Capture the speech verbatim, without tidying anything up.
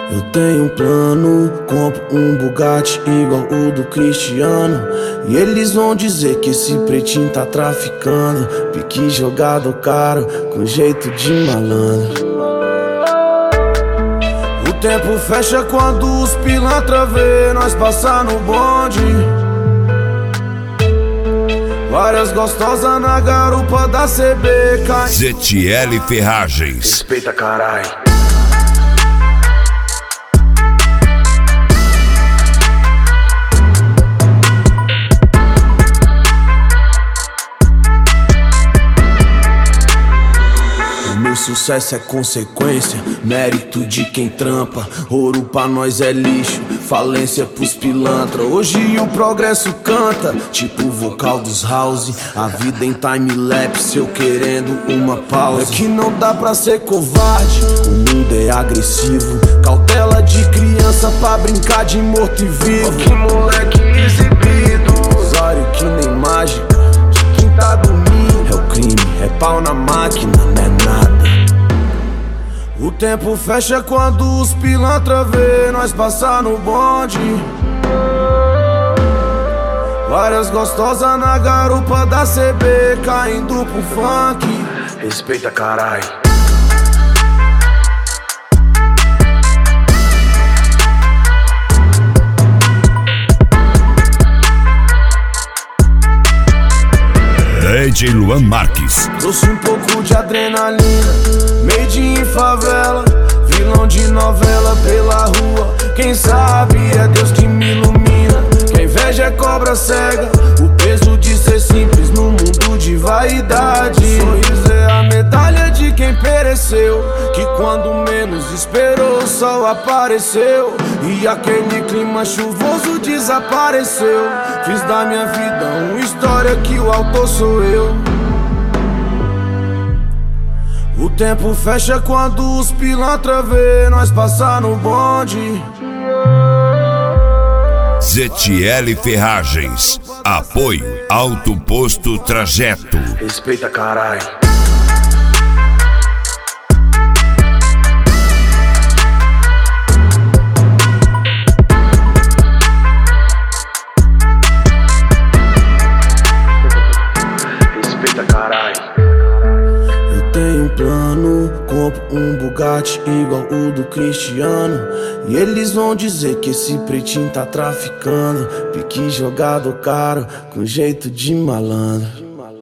Eu tenho um plano, compro um Bugatti igual o do Cristiano. E eles vão dizer que esse pretinho tá traficando. Pique jogado caro, com jeito de malandro. O tempo fecha quando os pilantra vê nós passar no bonde. Várias gostosas na garupa da C B K. Z T L Ferragens. Respeita, carai. Meu sucesso é consequência, mérito de quem trampa. Ouro pra nós é lixo, falência pros pilantra. Hoje o progresso canta, tipo o vocal dos house. A vida em time-lapse, eu querendo uma pausa. É que não dá pra ser covarde, o mundo é agressivo. Cautela de criança pra brincar de morto e vivo. Que moleque exibido, usuário que nem mágica de quem tá dormindo. É o crime, é pau na máquina, não é nada. O tempo fecha quando os pilantra vê nós passar no bonde. Várias gostosas na garupa da C B K indo pro funk. Respeita, carai. D J Luan Marques. Trouxe um pouco de adrenalina, made in favela, vilão de novela pela rua. Quem sabe é Deus que me ilumina. Quem inveja é cobra cega, o peso de ser simples no mundo de vaidade. Sorriso é a medalha de quem pereceu, que quando menos esperou o sol apareceu. E aquele clima chuvoso desapareceu. Fiz da minha vida uma história que o autor sou eu. O tempo fecha quando os pilantra vê nós passar no bonde. Z T L Ferragens. Apoio Alto Posto Trajeto. Respeita, carai. Eu tenho um plano, compro um Bugatti igual o do Cristiano. E eles vão dizer que esse pretinho tá traficando. Pique jogado caro, com jeito de malandro.